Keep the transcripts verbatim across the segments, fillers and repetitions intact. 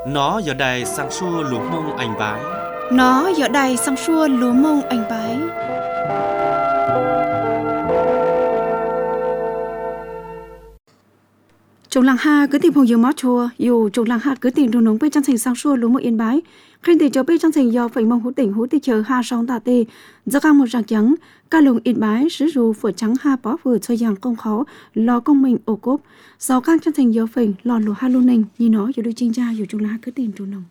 Nó giờ đây sang xua lúa mông anh bái. Nó giờ đây sang xua lúa mông anh bái. Trong làng ha cứ tìm phong yêu mót chùa, dù trong làng ha cứ tìm đồ nóng bê trang thành sang xua lúa mông yên bái. Khi tìm cho bê trang thành do phải mong hữu tỉnh hữu tì chờ ha song tà tê, do càng một rạc trắng, ca lùng yên bái sứ rù phở trắng ha bó vừa cho dàng công khó, lo công mình ổ cốp. Sau càng trang thành do phải lò lúa ha lô nình, như nó dù đôi chinh cha dù trong làng ha cứ tìm đồ nóng.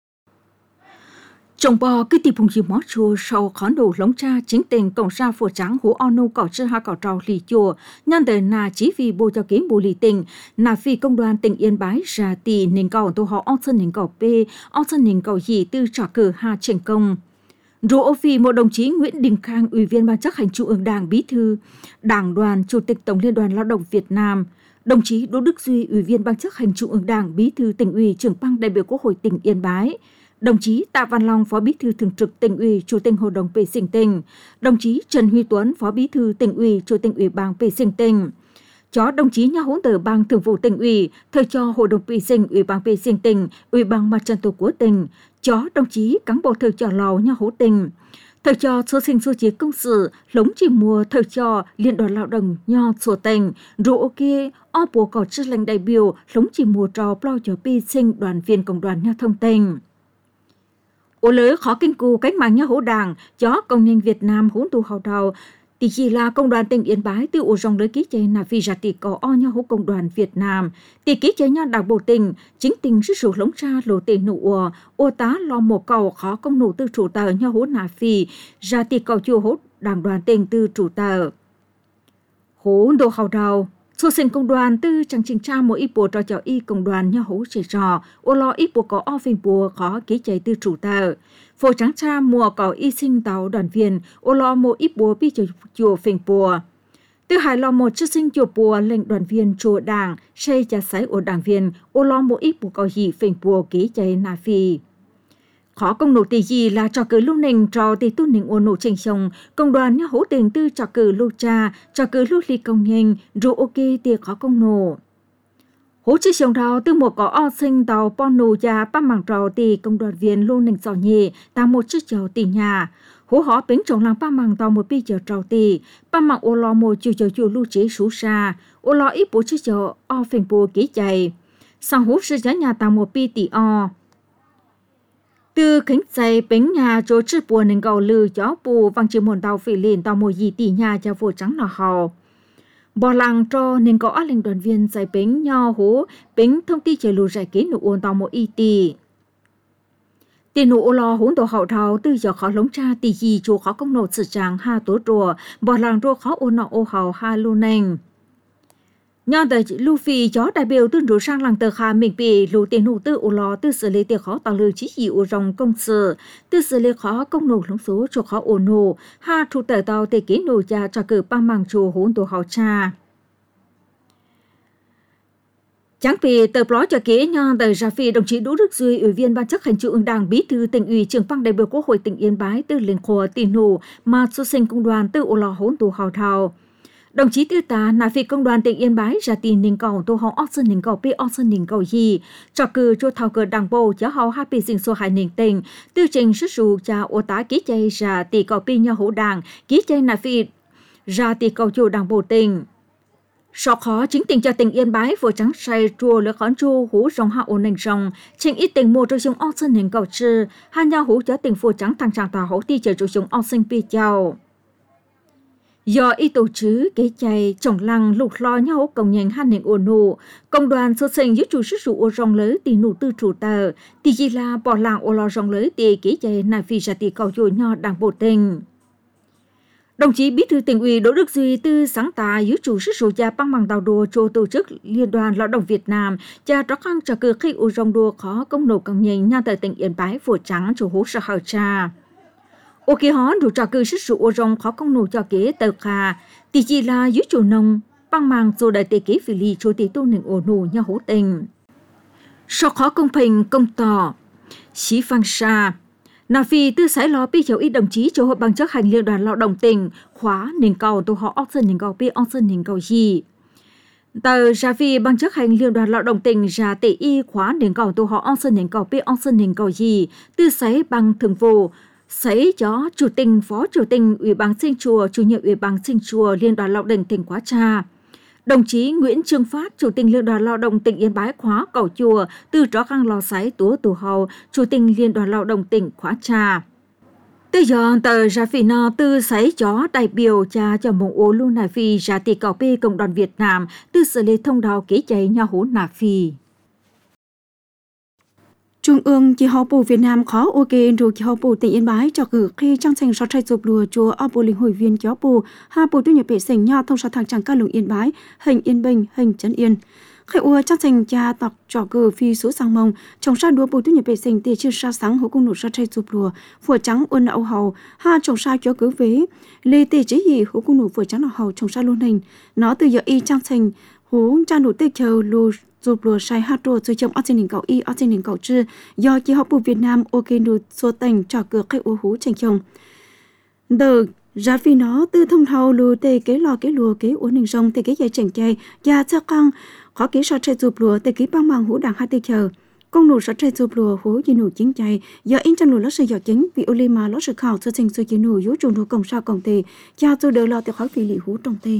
Trong bò cái tìm phong yêu mót chùa sau khó đủ lống cha chính tình cộng sa phở trắng hữu onu cỏ chư ha cỏ trào lì chùa, nhân đời nà chỉ vì bồ cho kiếm bồ lì tình, nà phi công đoàn tỉnh Yên Bái ra tì nền cầu tô họ ong sân nền cầu p, ong sân nền cầu gì tư trả cử ha thành công. Rồi ô phi một đồng chí Nguyễn Đình Khang, Ủy viên Ban chấp hành Trung ương Đảng, Bí thư Đảng đoàn, Chủ tịch Tổng Liên đoàn Lao động Việt Nam, đồng chí Đỗ Đức Duy, Ủy viên Ban chấp hành Trung ương Đảng, Bí thư Tỉnh ủy, Trưởng ban đại biểu Quốc hội tỉnh Yên Bái, đồng chí Tạ Văn Long, Phó Bí thư Thường trực Tỉnh ủy, Chủ tịch Hội đồng Vệ sinh tỉnh, đồng chí Trần Huy Tuấn, Phó Bí thư Tỉnh ủy, Chủ tịch Ủy ban Vệ sinh tỉnh, chó đồng chí Nha Hỗn Tờ Ban Thường vụ Tỉnh ủy, thời cho Hội đồng Vệ sinh, Ủy ban Vệ sinh tỉnh, Ủy ban Mặt trận Tổ quốc tỉnh, chó đồng chí cán bộ thời cho lò Nha Hỗ tỉnh, thời cho số sinh số chế công sự, lống chỉ mùa thời cho Liên đoàn Lao động Nho sổ tỉnh, rồi ok, o bùa cỏ chức lãnh đại biểu, lống chỉ mùa trò plo cho pi sinh đoàn viên công đoàn Nha Thông tỉnh. Ô lỡ khó kinh cù cách mạng Nha Hỗ Đảng, chó công nhân Việt Nam hỗn tù hào đào, thì chỉ là công đoàn tỉnh Yên Bái từ ổ rong lưới ký chế là vì giả tỷ có o Nha Hỗ công đoàn Việt Nam, thì ký chế Nha Đảng bộ tỉnh, chính tình sức sổ lống tra lộ tệ nụ ổ, ô tá lo một cầu khó công nụ từ chủ tờ Nha Hỗ nà phi, giả tỷ cầu chùa hỗ Đảng đoàn tỉnh từ chủ tờ. Hỗn đồ hào đào, số sinh công đoàn tư chẳng trình tra một ít bộ trò cho y công đoàn Nha Hỗ chế trò, ô lo ít bộ có o phình bùa khó ký chế từ chủ tờ. Phổ trắng cha mùa có y sinh tàu đoàn viên, ô lo một ít bùa bi chùa chùa phình bùa. Tư hải lo một chức sinh chùa bùa lệnh đoàn viên chùa đảng, xây trả sái ổ đảng viên, ô lo một ít bùa có gì phình bùa ký chế nà phi. Khó công nổ tỷ gì là trò cử lưu nình trò tỷ tu nình ô nổ trình sông, công đoàn Nha Hỗ tỉnh tư trò cử lưu cha, trò cử lưu ly công nhanh, rồi ok tỷ khó công nổ. Hỗ chức sông đào từ một có o sinh tàu pon nù gia ba mảng trò tỷ công đoàn viên lưu nình sò nhì, ta một chiếc chầu tỷ nhà. Hỗ họ bính trồng làng ba mảng tàu một bi chầu trò tỷ, ba mảng ô lo một chiều chầu chùa lưu chế sú xa, ô lo ít bố chiếc chầu o phình bùa ký chạy. Sang hỗ sư giá nhà tàu một bi tỷ o. Từ khánh dày bánh nhà chỗ chữ bùa nên cầu lư chó bù vang chữ mồn tàu phỉ liền tàu một gì tỷ nhà cho vô trắng nọ hào. Bò làng cho nên có ác linh đoàn viên dày bánh nho hố bánh thông tin chơi lù giải kế nụ ôn tàu một y tỷ. Tiền nụ ô lo hốn tổ hậu thảo từ giờ khó lống cha tỷ gì chỗ khó công nộ sự tràng ha tố rùa, bò làng rùa khó ôn nọ ô hào ha lô nành. Nhân tờ lưu phi chó đại biểu tương rủ sang làng tờ khá mình bị lù tiền nụ tư ô lo tư xử lý tiền khó tạo lưu chí dị ô rong công sự, tư xử lý khó công nụ lống số cho khó ô nụ, ha thu tờ tàu tê kế nụ cha cho cử ba màng chùa hốn tổ hậu cha. Chẳng vì tờ blog cho kế nhân tờ ra phi đồng chí Đỗ Đức Duy, Ủy viên Ban chấp hành Trung ương Đảng, Bí thư Tỉnh ủy, Trưởng ban đại biểu Quốc hội tỉnh Yên Bái tư liền khổ tỷ nụ mà số sinh công đoàn tư ô lo hốn tổ hậu thảo. Đồng chí Tư tá nà phi công đoàn tỉnh Yên Bái ra tiền nền cầu tô họ óc sơn nền cầu pi óc sơn nền cầu gì cho cử cho thảo cờ đảng bộ cho họ hai pi sinh số hai nền tỉnh tư trình xuất sụ cha ô tá ký chay ra tỷ cầu pi Nha Hỗ đảng ký chay nà phi ra tỷ cầu chủ đảng bộ tỉnh. Sọ khó chính tỉnh cho tỉnh Yên Bái vừa trắng say chùa lỡ khán chu hú rong hạ ổn nền rong trình ít tỉnh mua cho dùng óc sơn nền cầu chư hai nhau hú cho tỉnh vừa trắng thằng chàng tà hổ ti chờ cho dùng óc sơn pi chào. Do y tổ chứ kế chay trồng lăng lục lo nhau công nhanh han nền ổn nụ, công đoàn số sinh dưới chủ sức sụ ô rong lới tỷ nụ tư chủ tờ, tỷ gì là bỏ làng ô lo rong lới tỷ kế chay nà phi ra tỷ cầu dồi nho đảng bộ tỉnh. Đồng chí Bí thư Tỉnh ủy Đỗ Đức Duy tư sáng tạo dưới chủ sức sụ cha băng bằng tàu đùa cho tổ chức Liên đoàn Lao động Việt Nam, cha rõ khăn cho cử khi ô rong đùa khó công nổ công nhanh nha tờ tỉnh Yên Bái phổ trắng chủ hú sợ hào cha. Ô kì hón đủ trò cư sức sụ ô rong khó công nụ cho kế tờ khà, tỷ chỉ là dưới chủ nông, băng màng dù đại tế kế phỉ lì cho tỷ tu nền ổ nụ nha hố tình. So khó công bình công tỏ, xí phang xa, nà phi tư sái lo bi cháu ít đồng chí cho hội bằng chấp hành Liên đoàn Lao động tỉnh, khóa nền cầu tổ họ óc sơn nền cầu bi óc sơn nền cầu gì. Tờ Gia Vi ban chấp hành Liên đoàn Lao động tỉnh ra tỷ y khóa nền cầu tổ họ on sơn nền cầu p on sơn nền cầu gì tư sấy bằng thường vụ sấy chó chủ tịch phó chủ tịch ủy ban sinh chùa chủ nhiệm ủy ban sinh chùa Liên đoàn Lao động tỉnh Khóa Trà. Đồng chí Nguyễn Trương Phát, Chủ tịch Liên đoàn Lao động tỉnh Yên Bái khóa cầu chùa, từ chó khang lò sái túa tù hầu, Chủ tịch Liên đoàn Lao động tỉnh Khóa Trà. Từ giờ tờ ra phi nọ từ sấy chó đại biểu cha cho mong ô lưu nà phi ra tỷ cầu bê Cộng đoàn Việt Nam từ xử lý thông đạo ký cháy nhà hú nà phi. Trung ương Kỳ họp bộ Việt Nam khó ok rồi Kỳ họp bộ tỉnh Yên Bái cho cử khi trang thành so trai dục lùa chùa ở bộ linh hội viên kéo bộ hai bộ tu nhập vệ sinh nhau thông so thang trang ca lùng Yên Bái hình Yên Bình hình Trấn Yên. Khai ua trang thành cha tộc trò cử phi số sang mông trồng sa đua bộ tu nhập vệ sinh tiền chưa sa sáng hữu cung nụ so trai dục lùa phủa trắng ôn ậu hầu ha trồng sa cho cử vế lê tê chế gì hữu cung nụ phủa trắng ậu hầu trồng sa luôn hình nó từ giờ y trang thành hú trang nụ tê chờ lùa dục lùa sai hát rùa rồi trong ở trên đỉnh cầu y ở trên đỉnh cầu chư do Kỳ họp bộ Việt Nam ok nụ số tỉnh trò cử khai ua hú tranh chồng từ ra phi nó từ thông thầu lùa tê kế lò kế lùa kế uốn hình rong tê kế dây chảnh chay và cho căng khó kế so chơi chụp lùa tê kế băng bằng hú đảng hai tê chờ công nụ so chơi chụp lùa hú gì nụ chính chay giờ in chân nụ lót sự giọt chính vì olima lót sự khảo cho trình sự chỉ nụ yếu trùng nụ cổng sao cổng tê cha tôi đều lo tê khỏi phi lì hú trong tê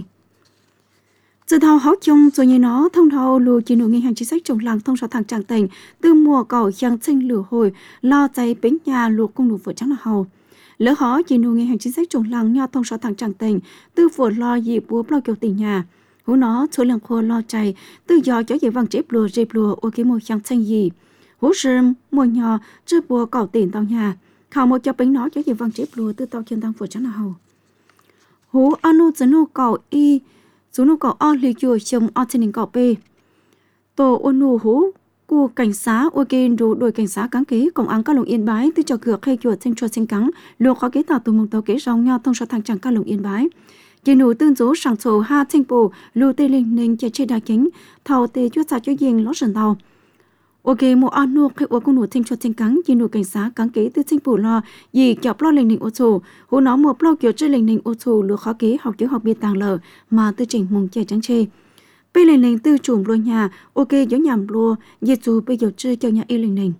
từ thầu háo chung rồi như nó thông thầu lùa chỉ nụ ngân hàng chính sách trồng làng thông so thằng tràng tỉnh từ mùa cầu giang sinh lửa hồi lo cháy bến nhà lùa công nụ vừa trắng là hầu lỡ họ chỉ nụ ngân hàng chính sách trồng làng nhau thông so thằng tràng tỉnh từ vừa lo gì búa bao kiểu tỉnh nhà hú nó số lượng khô lo chạy từ giờ cho dễ vàng chép lùa dẹp lùa ô cái mùa giang sinh gì hú sơm mùa nhỏ chưa búa cầu tỉnh tàu nhà khảo một cho bánh nó cho dễ vàng chép lùa từ tàu chân tăng vừa trắng là hầu hú anu dẫn nô cầu y số nô cầu o lì chùa chồng o trên đỉnh cầu p tổ ôn nô hú cu cảnh sát ok đủ đội cảnh sát cán kế công an các lồng Yên Bái từ cho cửa khay chuột trên chuột trên cắn luộc khó kế tạo từ mông tàu kế rong nhau thông so thang chẳng các lồng Yên Bái chỉ nụ tương dấu sáng số ha thanh bù lưu tê linh ninh chạy chơi đá kính thầu tê chuột sa cho riêng lót sườn tàu ok một an nô khay ô con nụ trên chuột trên cắn chỉ nụ cảnh sát cán kế từ thanh bù lo gì kẹo lo linh ninh ô tô hú nó một lo kiểu chơi linh ninh ô tô luộc khó kế học chữ học biệt tàng lờ mà tư chỉnh mông chạy trắng chê bây lên nền tư chùm lùa nhà ok gió nhằm lùa dệt dù bây giờ chơi cho nhà y lên nền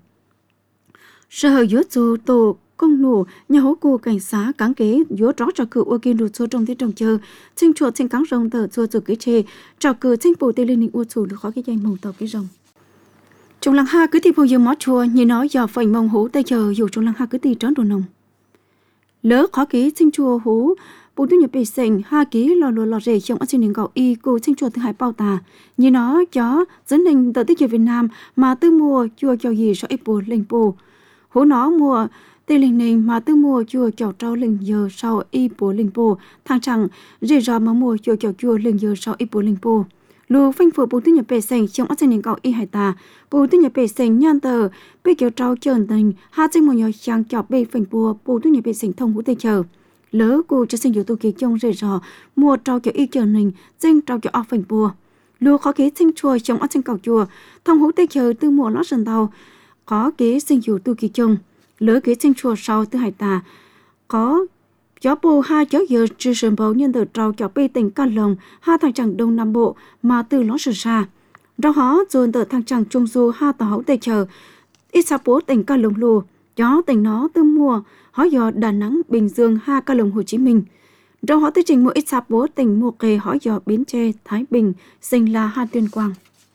sở hữu gió dù tổ công nổ nhà hố cô cảnh sát cán kế gió rõ cho cự ok đủ số trong thế trong chờ trên chuột trên cắn rồng tờ chùa chùa cái chê cho cự trên bộ tê lên nền ô chùa được khó cái dây mông tàu cái rồng trong làng ha cứ tìm phong dương mót chùa như nói giờ phải mông hố tay chờ dù trong làng ha cứ tìm trốn đồ nồng lỡ khó ký trên chùa hố bộ tu nhập vệ sinh ha ký lò lò lò rể trong ở trên nền cầu y cô sinh chùa thứ hai bao tà như nó chó dẫn đình tới tới Việt Nam mà tư mua chùa cho gì so ít bộ linh bộ hố nó mua tây linh này mà tư mua chùa chào trâu linh giờ sau y bộ linh bộ thang chẳng rể rò mà mua chùa chào chùa linh giờ sau ít bộ linh bộ lù phanh phở bộ tu nhập vệ sinh trong ở trên nền cầu y hải tà bộ tu nhập vệ sinh nhan tờ bị kiểu trâu trơn tình ha trên một nhỏ chẳng chọc bị phanh bùa bộ tu nhập vệ sinh thông hữu tây chờ lỡ cô cho sinh dụ tu kỳ trong rể rò mua trâu kiểu y chờ nình danh trâu kiểu off phành bùa lúa khó kế sinh chùa trong ở trên cầu chùa thông hữu tây chờ từ mùa lót sần tàu có kế sinh dụ tu kỳ trong lỡ kế sinh chùa sau từ hải tà có chó bù hai chó giờ trừ sườn bầu nhân từ trâu kiểu bê tỉnh ca lồng hai thằng chẳng đông nam bộ mà từ lót sườn xa rau hó dồn từ thằng chẳng trung du hai tàu hữu tây chờ ít sa bố tỉnh ca lồng lù chó tỉnh nó từ mùa họ dò Đà Nẵng, Bình Dương, ha ca lồng Hồ Chí Minh. Trong họ tới trình mua ít sạp bố tỉnh mua kề họ dò Bến Tre, Thái Bình, Sinh La, ha Tuyên Quang.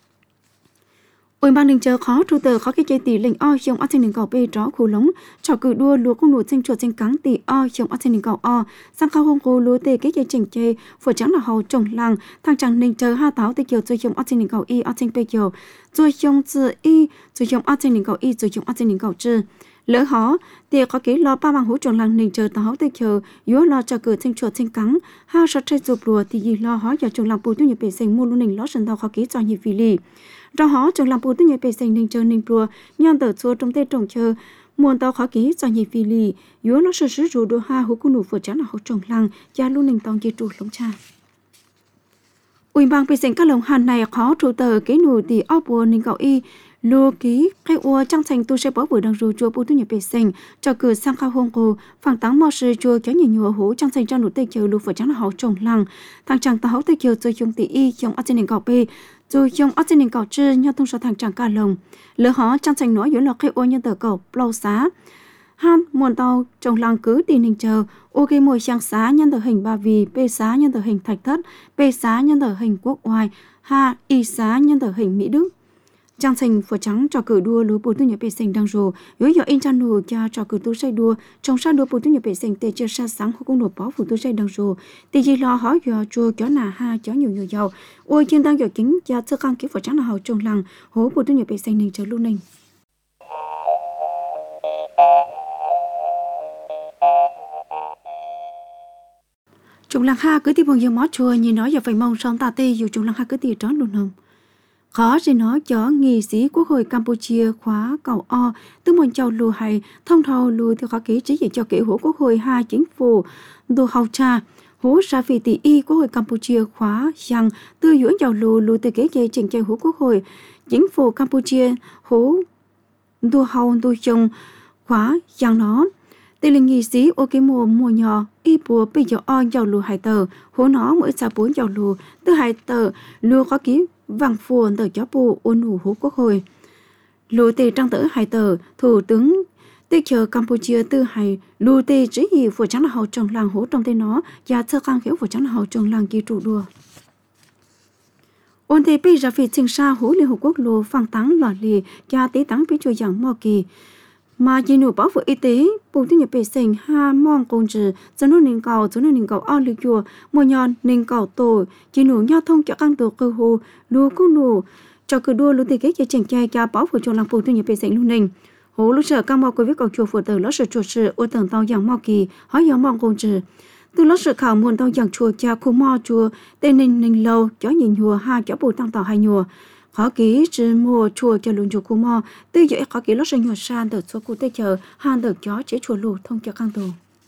Ủy ban đình chờ khó trụ tờ khó cái chơi tỷ lệnh o trong ở trên đỉnh cầu bê rõ khu lống trò cử đua lúa công nụ trên chuột trên cắn tỷ o trong ở trên đỉnh cầu o sang khao hông cô lúa tê cái chơi chỉnh chê phở trắng là hầu trồng làng thang chẳng đình chờ ha táo tê kiều rồi trong ở trên đỉnh cầu y ở trên bê kiều rồi trong chữ y rồi trong ở trên đỉnh cầu y rồi trong ở trên đỉnh cầu chữ lỡ họ thì có kỹ lo ba bằng hỗ trợ làng nền chờ táo tê chờ yếu lo cho cử trên chuột trên cắn ha sát chơi chụp lùa thì gì lo họ giờ trồng làng bùi tu nhập vệ sinh mua luôn nền lo sần tàu khó kỹ cho nhịp vì lì ra họ trồng làng bùi tu nhập vệ sinh nền chờ nền lùa nhon tờ chua trong tê trồng chờ muôn tàu khó kỹ cho nhịp vì lì yếu lo sờ sứ rủ đồ ha hỗ cung nụ phở trắng là hỗ trồng làng cha luôn nền tàu dây trụ lống cha Ủy ban vệ sinh các lồng hàn này khó trụ tờ kế nụ thì ốc bùa nền cầu y lô ký khai ua trang thành tu sẽ bỏ vừa đang rù chùa bù tu nhập bề sinh cho cử sang khao hông cô phẳng táng mò sư chùa kéo nhiều nhùa hú trang thành trang nụ tây kiều lù phở trắng là hậu trồng lăng thằng chàng ta hậu tây kiều rồi dùng tỷ y dùng ở trên nền gạo bê rồi dùng ở trên nền gạo chư nhau tung số thằng chàng ca lồng lỡ họ trang thành nói dối là khai ua nhân tờ cầu lâu xá han muôn tàu trồng lăng cứ tiền hình chờ ok mùi trang xá nhân tờ hình ba vì bê xá nhân tờ hình thạch thất bê xá nhân tờ hình quốc oai ha y xá nhân tờ hình mỹ đức trang thành phở trắng cho cử đua lúa bù tu nhập bể sinh đang rồ yếu dọ in chan nụ cha cho cử tu say đua trong sa đua bù tu nhập bể sinh tê chưa sa sáng họ cũng nộp bó phụ tu say đang rồ tê gì lo hỏi dọ chua chó nà ha chó nhiều nhiều dầu ôi trên đang dọ kính cha sơ khang kỹ phở trắng là hậu trồng lăng hố bù tu nhập bể sinh nên chờ luôn ninh trồng lăng ha cứ tìm bằng giờ mót chua nhìn nói giờ phải mong son ta tê dù trồng lăng ha cứ tìm trón luôn không khó gì nó cho nghị sĩ quốc hội Campuchia khóa cầu o tức môn châu lù hay thông thầu lù theo khó ký chỉ dạy cho kỹ hữu quốc hội hai chính phủ đồ hậu trà hữu sa phi tỷ y quốc hội Campuchia khóa rằng tư dưỡng giàu lù lù từ kế dây trình chơi hữu quốc hội chính phủ Campuchia hữu đồ hậu đồ chồng khóa rằng nó tỷ lệ nghị sĩ ok mùa mùa nhỏ y bùa bây giờ o giàu lù hai tờ hữu nó mỗi sa bốn giàu lù tư hai tờ lù khó ký vàng phùa tờ chó bù ôn hủ hữu quốc hội lù tê trang tử hai tờ thủ tướng tê chờ Campuchia tư hai lù tê chỉ gì phù trắng là hậu trồng làng hữu trong tên nó và sơ khang khiếu phù trắng là hậu trồng làng kỳ trụ đùa ôn tê pi ra phi trình sa hữu liên hợp quốc lù phang táng lò lì và tế táng pi chùa giảng mò kỳ mà chỉ nụ bảo vệ y tế bộ tư nhập bể sinh ha mong công trừ cho nó nên cầu cho nó nên cầu ao lưu chùa mua nhon nên cầu tổ chỉ nụ nhau thông cho căn tổ cơ hồ lúa cũng nụ cho cứ đua lúa thì cái chèn chai cho bảo vệ cho làng bộ tư nhập bể sinh luôn nên hồ lúc sợ cam mò coi viết cầu chùa phụ tử lót sợ chùa sự ô tầng tàu giảng mò kỳ hỏi giảng mong công trừ từ lót sợ khảo muôn tàu giảng chùa cha khu mò chùa tên nên nên lâu chó nhìn chùa ha chó bù tăng tàu hai chùa khó ký chỉ mua chùa cho luôn chùa khu mò tư dễ khó ký lót sợ nhỏ san được số cụ tê chờ han được chó chế chùa lù thông cho căn tù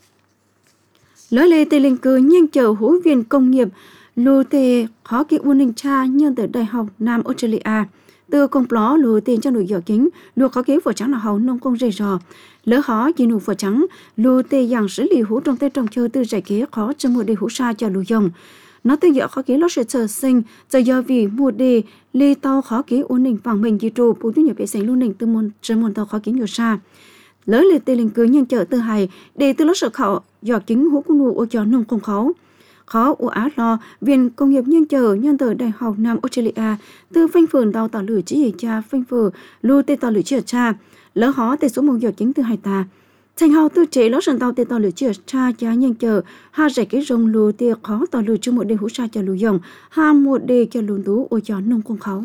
lỡ lê tê linh cư nhanh chờ hữu viên công nghiệp lù tê khó ký u ninh cha nhân từ đại học Nam Australia từ công pló lù tiền cho nụ dọ kính lù khó ký phở trắng là hậu nông công rầy rò lỡ khó chỉ nụ phở trắng lù tê dạng xử lý hữu trong tê trồng chơi từ giải ký khó cho mua đi hữu sa cho lù dòng nó tự dọ khó ký lót sự chờ sinh giờ do vì mua đi ly tàu khó ký ổn định bằng mình di trụ bù tu nhập vệ sinh luôn định từ môn trên môn tàu khó ký nhiều xa lỡ liệt tê linh cứ nhân chợ từ hài để từ lót sự khẩu dọ kính hú cung nụ ô cho nông công khấu khó u á lo viện công nghiệp nhân chợ nhân từ đại học Nam Australia từ phanh phường tàu tàu lửa chỉ dạy cha phanh phường lưu tê tàu lửa chỉ cha lỡ họ tê số một dọ kính từ hai ta thành hào tư chế lót sân tàu tê tàu lửa chỉ cha cha nhân chợ ha rải cái rồng lưu tê khó tàu lửa cho một đề hú sa cho lưu dòng ha một đề cho lùn tú ô cho nông công khấu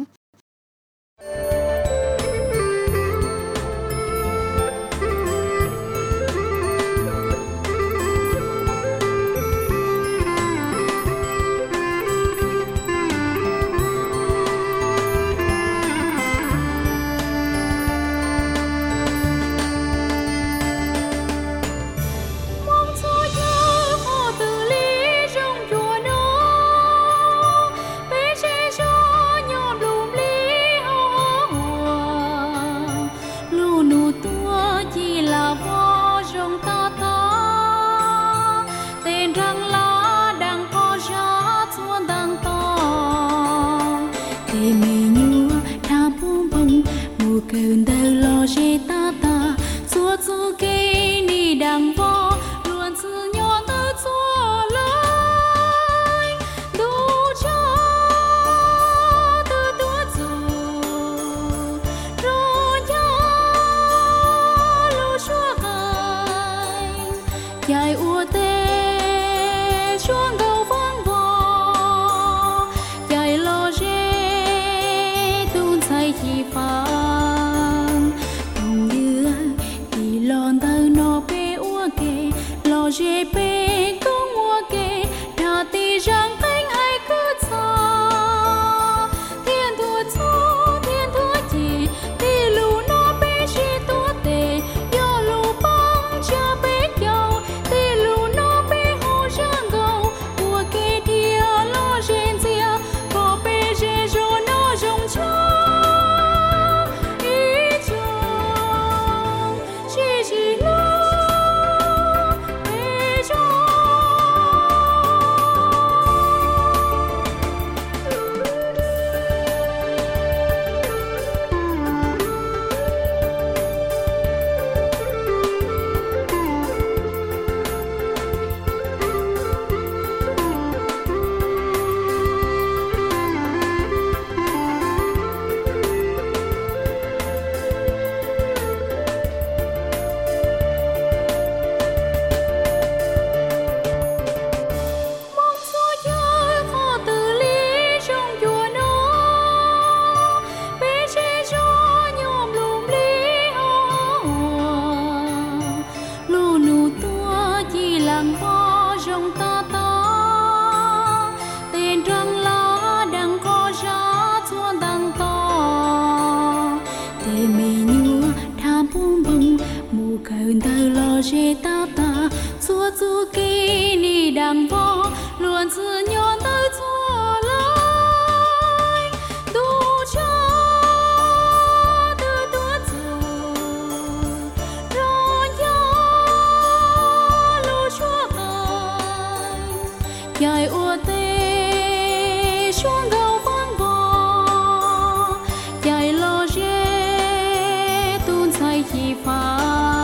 dài ua tê xuống gầu vang vò dài lo rê tuôn say chi phá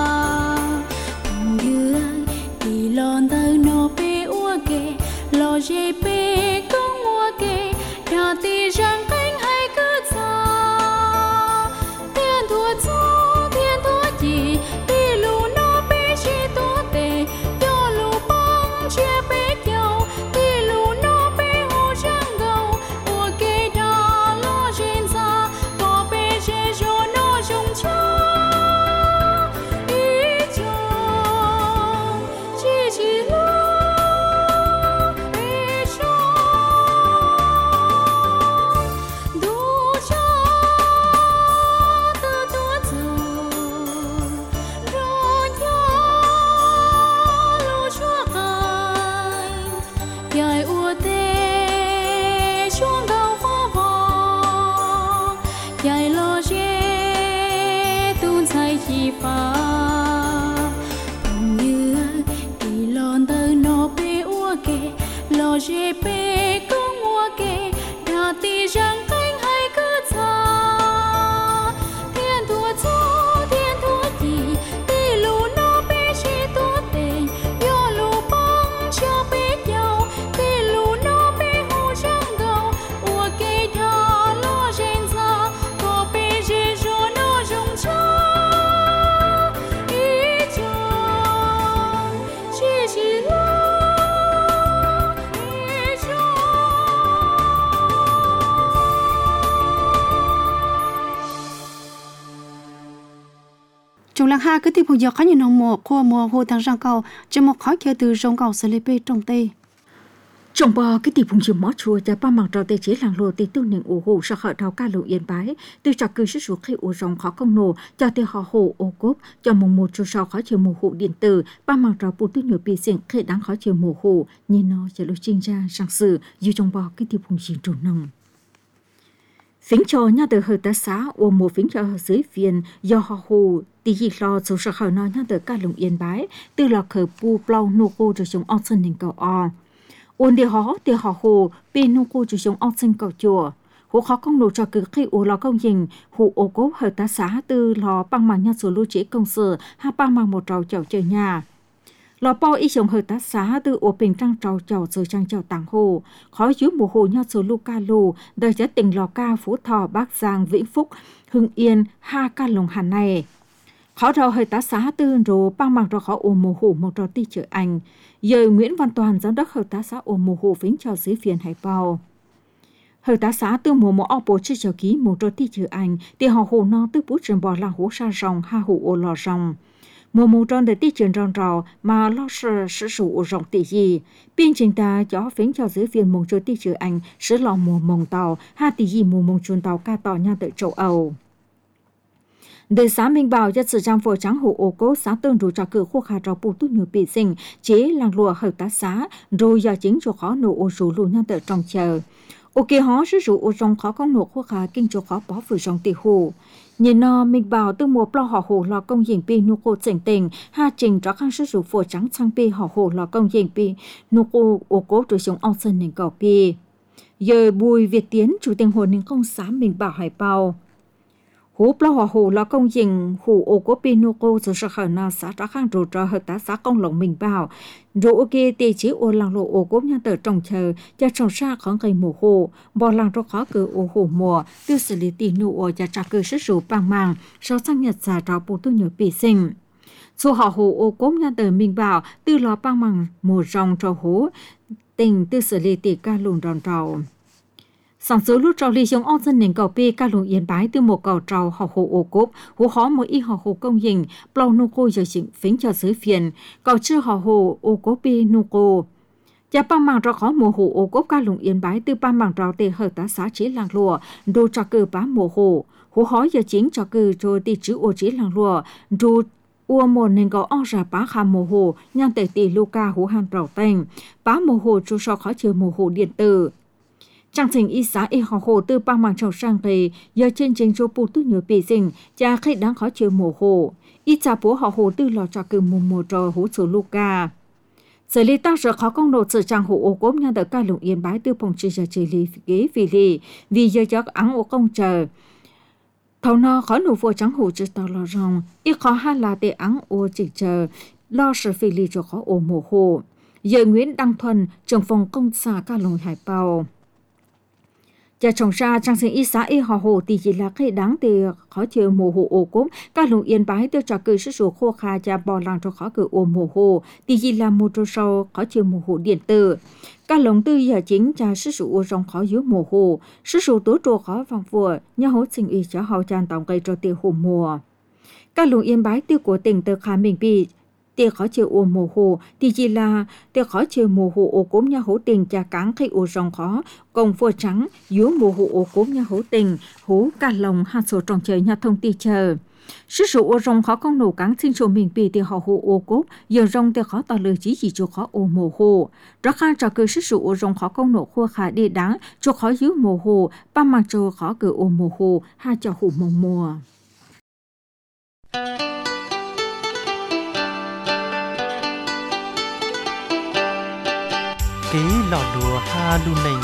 dương đi lon tơ nó bê ua kê lo rê bê công ua kê đà tì răng cánh hay cứ xa thiên thua cho thiên thua chi tì lù nó bê chi tố tê cho lù băng chia bê nhau tì lù nó bê hồ răng gầu ua kê đà lo rên xa có bê rê rô nó rung chá ý chồng chi chi lo ý chồng đủ cho từ tua dầu rồi cho lũ chúa cài dài ua tê xuống gầu phá vò dài lo dê tuôn say chi phá như đi lon tơ nó bê ua kê lo dê bê công ua kê đà tì răng cánh hay cứ xa thiên thua cho thiên thua chi tì lù nó bê chi tố tê yo lù băng cho bê nhau tì lù nó bê hồ răng gầu ua kê đà lo rên xa có bê rê rô nó rung chá ý chồng chi chi lo ý chồng Trong làng ha cứ tiếp tục dọc khá nhiều nông mùa khoa mùa hồ tăng răng cầu cho một khó chơi từ rong cầu xử lý bê trong tê. Trong bò cái tỷ phùng chìm mó chùa và ba mạng trò tê chế làng lùa tê tư nền ổ hồ sa khởi đầu ca lộ yên bái từ trò cư sức khi ổ rong khó công nổ cho tê họ hồ ô cốp cho mùng một cho sau khó chiều mùa hồ điện tử ba mạng trò bù tư nhiều bì xịn khi đáng khó chiều mùa hồ nhìn nó sẽ lối trinh ra sang sử dù trong bò cái tỷ phùng chìm trù nông. Phính cho nhà từ hơi tá xá ô mùa phính cho dưới viên do họ hồ tí gì lo số sa khởi nó nhà từ ca lộ yên bái từ là khởi bù plau nô cô cho chúng ong sân nền cầu o. Ôn địa họ địa họ hồ bên nông cô chủ sống ong sinh cầu chùa hồ khó công nổ cho cứ khi ô lò công trình hồ ô cố hợp tá xá từ lò băng màng nhà số lưu trữ công sở hai băng màng một trầu chậu chơi nhà lò bao y sống hợp tá xá từ ô bình trăng trầu chậu rồi trăng chậu tàng hồ khó dưới mùa hồ nhà số lưu ca lù đời chất tỉnh lò ca Phú Thọ Bắc Giang Vĩnh Phúc Hưng Yên ha ca lồng Hà này khó rau hơi tá xá tư rồi băng màng rồi khó ồ mùa hồ một trò ti chợ anh giờ Nguyễn Văn Toàn giám đốc hợp tác xã ồ mùa hồ phính cho dưới phiền hải bao hợp tác xã tư mùa một ổ bộ chi cho ký một trò ti chợ anh thì họ hồ no tư bút trường bò là hố sa rồng ha hồ ồ lò rồng mùa mùa tròn để ti trường rong rò mà lo sợ sử dụng ồ rồng tỷ gì biên trình ta cho phính cho dưới phiền một trò ti chợ anh sử lò mùa mồng tàu ha tỷ gì mùa mồng chuồn tàu ca tàu nha tại châu Âu. Đời xã Minh Bảo cho sự trang phổ trắng hồ ô cố xã tương rủ cho cử khu khả trò bù tốt nhiều bị sinh chế làng lùa hợp tác xã rồi giờ chính cho khó nổ ô rủ lù nhân tự trong chờ. Ô kê hó sử dụng ô rong khó công nổ khu khả kinh cho khó bỏ vừa rong tỷ hồ. Nhìn nó Minh Bảo từ mùa plo họ hồ lò công dình pi nụ cô chỉnh tình ha trình cho khăn sử dụng phổ trắng sang pi họ hồ lò công dình pi nụ cô ô cố rồi sống ông sân nền cầu pi. Giờ Bùi Việt Tiến chủ tình hồ ninh công xã Minh Bảo Hải Bao. Hú plau hòa hồ là công trình hủ ô cố Pinoco rồi sẽ khởi nào xã trả khang rồi cho hợp tác xã công lộng mình bảo rồi ok tê chế ô làng lộ ô cố nhà tờ trồng chờ cho trồng xa khoảng cây mùa hồ bò làng cho khó cử ô hồ mùa tiêu xử lý tì nụ ô cho trả cử sức rủ bằng màng sau sang nhật giả trả bù tư nhớ bị sinh số họ hồ ô cố nhà tờ mình bảo tư lò bằng màng mùa rong cho hú tình tiêu xử lý tì ca lùn ròn trầu. Sáng sớm lúc trào lý giống ong dân nền cầu bê ca lùng yên bái từ một cầu trào họ hồ ô cốp, hồ khó mỗi y họ hồ công hình, plau nô cô giờ chỉnh phính cho dưới phiền, cầu chưa họ hồ ô cốp bê nô cô. Và ba màng trào khó mùa hồ ô cốp ca lùng yên bái từ ba màng trào tê hợp tá xá chế làng lùa, đồ trào cử bá mùa hồ, hồ khó giờ chính trào cử rồi tì chữ ô chế làng lùa, đồ ua một nền cầu ong ra bá khá mùa hồ, nhan tệ tì lô ca hồ hàn trào tênh, bá mùa hồ cho so khó chờ mùa hồ điện tử. Trang trình y xã y họ hồ từ bang mạng trồng sang về giờ trên trình cho bù tư nhớ bị sinh cha khách đáng khó chịu mùa hồ y cha bố họ hồ từ lò trò cử mùa mùa trò hú số luca Sở lý tăng sở khó công nộ sự trang hộ ô cốm nhân đỡ ca lụng yên bái tư phòng trì giờ chỉ lý ghế vì lý vì giờ giấc áng ô công chờ. Thầu nó khó nụ vô trắng hộ chứ tao lo rong, ít khó hát là để áng ô chỉ chờ, lo sở vì lý cho khó ô mồ hộ. Giờ Nguyễn Đăng Thuần, trưởng phòng công xã ca lụng hải bào. Cha chồng ra trang sinh y xã y họ hồ thì chỉ là cái đáng để khó chịu mồ hồ ổ cốm các lùng yên bái tiêu trả cử sức số khô kha cha bò làng cho khó cử ổ mồ hồ thì chỉ là một trò sau khó chịu mồ hồ điện tử các lồng tư giờ chính cha sức số ổ rong khó dưới mồ hồ sức số tố trồ khó vòng vừa nhà hỗ sinh y cho hậu tràn tổng cây cho tiêu hồ mùa các lùng yên bái tiêu của tỉnh từ khá mình bị tiêu khó chịu ổ mồ hồ thì chỉ là tiêu khó chịu mồ hồ ổ cốm nhà hỗ tình cha cáng khi ổ rong khó công vua trắng dưới mồ hồ ổ cốm nhà hỗ tình hố cả lồng hạt số trồng trời nhà thông ti chờ sức số ổ rong khó công nổ cáng xin số mình bị tiêu họ hồ ổ cốm giờ rong tiêu khó tỏ lời chỉ chỉ cho khó ổ mồ hồ rất khá cho cơ sức số ổ rong khó công nổ khua khá đi đáng cho khó dưới mồ hồ ba mặt cho khó cử ổ mồ hồ hai cho hủ mông mùa kế lò đùa ha lu nình.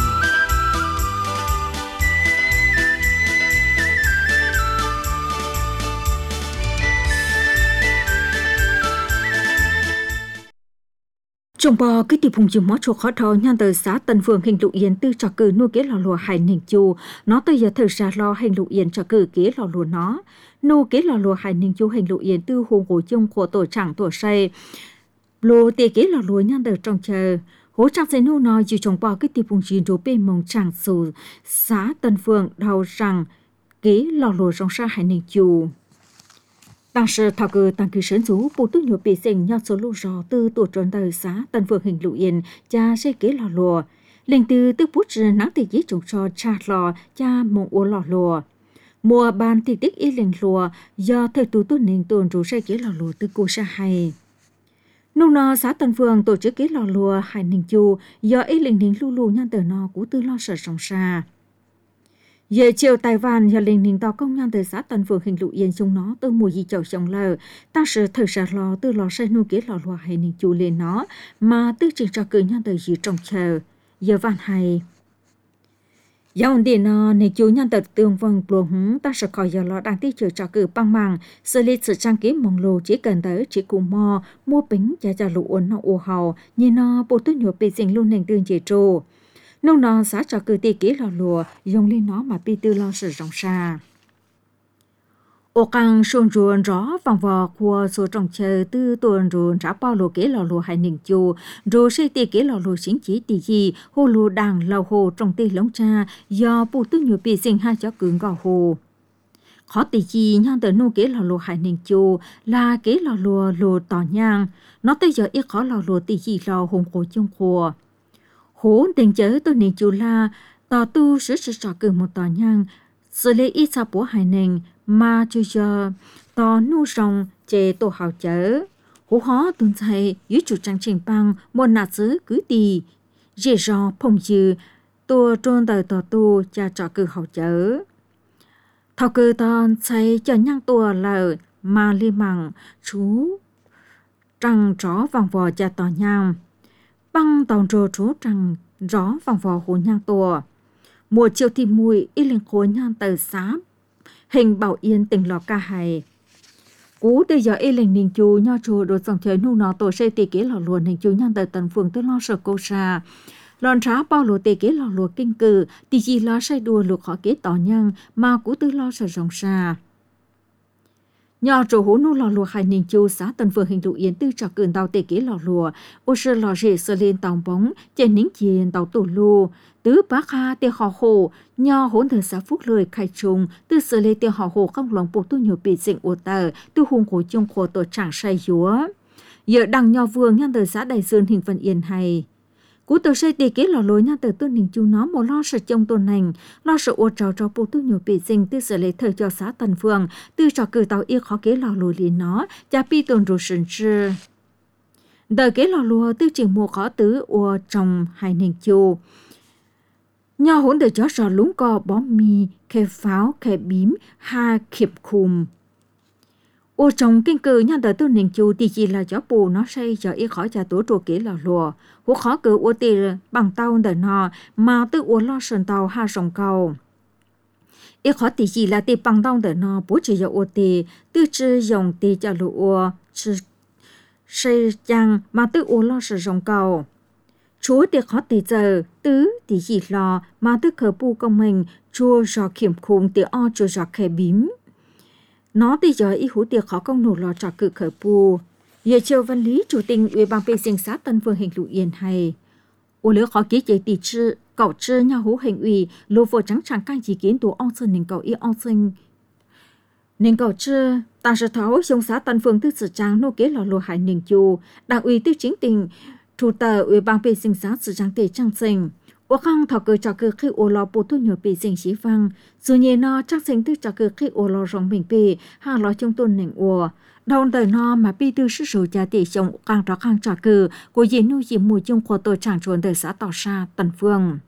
Trong bò cái tiệp hùng chìm mó chùa khó thò nhan từ xã Tân Phường hình lụ yên tư trò cử nuôi kế lò lùa hải ninh chu nó tới giờ thời ra lo hình lụ yên trò cử kế lò lùa nó nuôi kế lò lùa hải ninh chu hình lụ yên tư hùng hồ chung của tổ chẳng tổ say lô tê kế lò lùa nhan từ trong chờ hỗ trợ xây nô nói dù trong bò cái tiệp hùng chìm đồ bê mông chẳng sù xã Tân Phường đào rằng kế lò lùa trong xa hải ninh chu当时他个当局神族不都有百姓要走路绕từ tổ trốn đời xã Tân Phường hình lụ yên cha xây kế lò lùa linh từ từ bút trừ nắng thì dĩ trồng cho cha lò cha mộng ô lò lùa mùa ban thì tích y linh lùa do thời tù tu ninh tuần rủ xây kế lò lùa từ cô sa hay nông nọ xã Tân Phường tổ chức kế lò lùa hải ninh chu do y linh ninh lu lu nhan tờ nọ của tư lo sợ sòng xa Giờ chiều Tài Văn do linh ninh tàu công nhân từ xã Tân Phường hình lụ yên trong nó từ mùa gì chậu trồng lờ, ta sự thời sa lò từ lò xây nuôi kế lò lò hay ninh chu lên nó mà tư trình cho cử nhân từ gì trồng chờ. Giờ văn hay. Dòng điện nó ninh chu nhân từ tương vâng bùa hứng ta sự khỏi giờ lò đang tí chờ cho cử băng màng xử lý sự trang ký mong lô chỉ cần tới chỉ cùng mò mua bánh cho cho lụ ổn nó ô hào như nó bộ tư nhộp bị dình luôn nền tương chế trô. Nông nó xã cho cử tì kế lò lùa dùng lên nó mà pi tư lo sự rộng xa. Ô càng xuân ruồn rõ vòng vò của số trồng chờ tư tuần ruồn trả bao lùa kế lò lùa hay nình chù rồi xây tì kế lò lùa chính chỉ tì gì hồ lùa đảng lầu hồ trồng tì lống cha do bù tư nhiều bị sinh hai cho cứng gò hồ. Khó tì gì nhang tờ nô kế lò lùa hay nình chù là kế lò lùa lùa tỏ nhang nó tới giờ ít khó lò lùa tì gì lò hùng khổ chung khổ. Hố tình chớ tôi nên chú la tỏ tu sử sử trò cử một tỏ nhang xử lý ít xa bố hải nền mà chú giờ tỏ nu rồng chê tổ hào chớ hố hó tuần dạy dưới chủ trang trình bằng một nạt xứ cứ tì dễ rò phong dư tổ trôn đời tỏ tu cha trò cử hào chớ thảo cử tòn xây cho nhang tùa lờ mà li mằng chú trăng tró vòng vò cha tỏ nhang băng tàu rô trú trăng rõ vòng vò hồ nhang tùa. Mùa chiều thì mùi y lên khối nhang tờ xá. Hình bảo yên tỉnh lò ca hài. Cú từ giờ y lên ninh chú nho chùa đột dòng trời nụ nó tổ xây tì kế lò lùa ninh chú nhang tờ Tân Phường tư lo sợ cô xa. Lòn trá bao lùa tì kế lò lùa kinh cử tì gì lo xây đùa lùa khó kế tỏ nhang mà cú tư lo sợ rộng xa. Nhỏ trổ hú nô lò lùa hải ninh chu xã Tân Phường hình lụ yên tư trò cường tàu tê kế lò lùa ô sơ lò rể sơ lên tàu bóng trên nính chiền tàu tổ lù tứ bác ha tê họ hồ nhỏ hỗn thời xã Phúc Lời khai trùng tư sơ lên tê họ hồ không lòng bộ tu nhiều bị dịch ô tờ tư hùng khổ chung khổ tổ trạng say dúa giờ đằng nhỏ vương nhân thời xã Đại Dương hình phần yên hay cú tờ xây tì kế lò lối nha tờ tôn ninh chú nó một lo sợ trong tôn hành lo sợ ô trào cho bộ tu nhiều bị dình tư sở lấy thời cho xã Tân Phường tư trò cử tàu yêu khó kế lò lối liền nó cha pi tôn rù sừng chư đời kế lò lùa tư trình mùa khó tứ ô trong hai ninh chu nho hỗn đời chó sò lúng co bó mì khe pháo khe bím ha khiệp khùm ô trong kinh cử nhân đời tôi nên chú thì chỉ là gió bù nó say cho ít khỏi cho tổ trù kỹ là lùa hú khó cử ô tì bằng tàu đời nó mà tự ô lo sơn tàu ha sông cầu ít khó thì chỉ là tì bằng tàu đời nó bố chỉ cho ô tì tư chư dòng tì cho lùa chư say chăng mà tự ô lo sơn sông cầu chúa thì khó thì giờ tứ thì chỉ lo mà tự khờ bu công mình chua giò kiểm khung thì o chua giò khe bím nó thì giờ ý hú tiệc khó công nổ lò trò cự khởi bù giờ chiều văn lý chủ tình ủy ban bê sinh xã Tân Phương hình lụ yên hay ô lỡ khó ký chế tỷ chư cậu chư nhà hú hình ủy lô vô trắng chẳng canh chỉ kiến tổ ông sơn nên cậu ý ông sinh nên cậu chư ta sẽ thấu trong xã Tân Phương tư sự trang nô kế lò lô hải nên chu đảng ủy tư chính tình chủ tờ ủy ban bê sinh xã sự trang tề trang sinh ô khang thọ cơ cho cơ khi ô lò bố tu nhiều bề sinh sĩ vang dù nhẹ nó chắc sinh tư cho cơ khi ô lò rong mình bề hà lò trong tôn nền ô đòn đời nó mà bi tư sức số gia tỷ chồng càng đó càng cho cơ của diễn nuôi diễn mùi chung của tôi chẳng chuẩn đời xã tỏ xa Tân Phương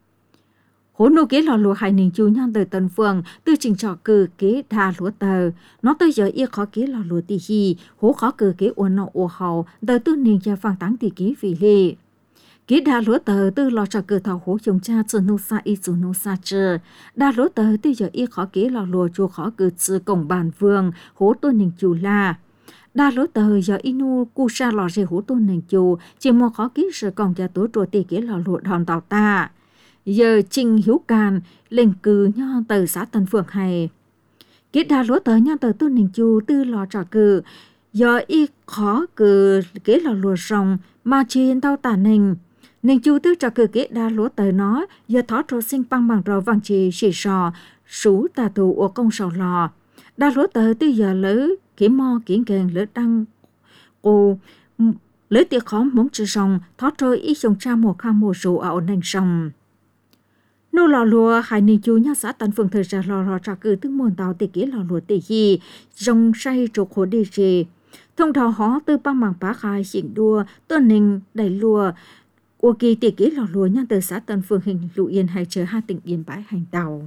hố nô kế lò lúa hai nền chú nhân đời Tân Phương tư trình cho cơ kế đa lúa tờ nó tới giờ yêu khó kế lò lúa tỷ hi hố khó cơ kế ô nọ ô hậu đời tư nền cho phang táng tỷ kế vì lệ kỹ đa lúa tờ tư lò cho cơ thảo hố chồng cha chữ nô sa y chữ nô sa chữ đa lúa tờ tư giờ y khó kỹ lò lúa chua khó cơ chữ cổng bàn vương hố tôn nền chù la đa lúa tờ giờ inu cu sa lò rề hố tôn nền chù chỉ một khó kỹ sự cổng cha tố trùa tỷ kỹ lò lúa đòn tàu ta giờ trình hiếu càn lên cử nho tờ xã Tân Phượng hay kỹ đa lúa tờ nho tờ tôn nền chù tư lò cho cơ giờ y khó cơ kỹ lò lúa rồng mà trên tàu tả nền nên chú tư cho cơ kế đa lúa tờ nó giờ thó trô sinh băng bằng rò vàng trì xì sò sú tà tù ở công sầu lò đa lúa tờ tư giờ lỡ kỹ mò kỹ kèn lỡ đăng cô lỡ tiệc khó mống trừ sòng thó trô ý chồng cha mùa khang mùa rủ ở nền sòng nô lò lúa hải ninh chú nhà xã Tân Phương thời ra lò lò trả cử tức môn tàu tì kỹ lò lúa tì hi rong say trục hồ đi trì thông thảo hó tư băng bằng bá khai xịn đua tôn ninh đầy lùa ô kỳ tỷ kỹ lò lúa nhân từ xã Tân Phương hình lụ yên hay chờ hai tỉnh Yên Bái hành tàu.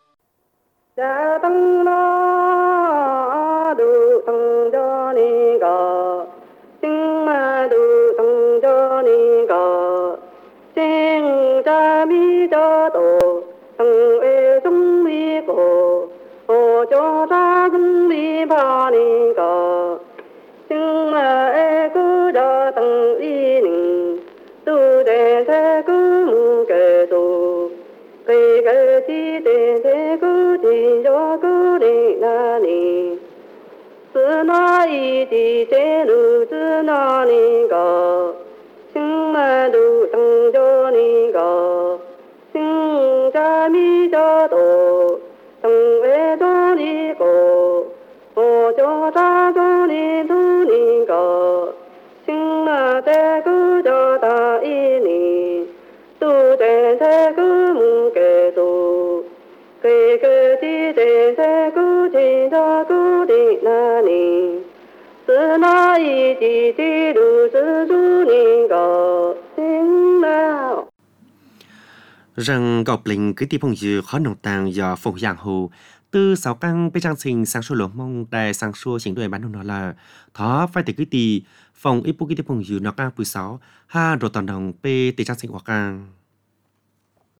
Rằng gọc linh cứ tiếp phong dư khó nồng tàng do phong giang hồ từ sáu căng bê trang sinh sang số lỗ mông đại sang số chính đội bán nông nó là thó phải từ cứ tì phòng ít bút cứ tiếp phong dư nó căng bự sáu ha rồi toàn đồng bê tỷ trang sinh hoặc căng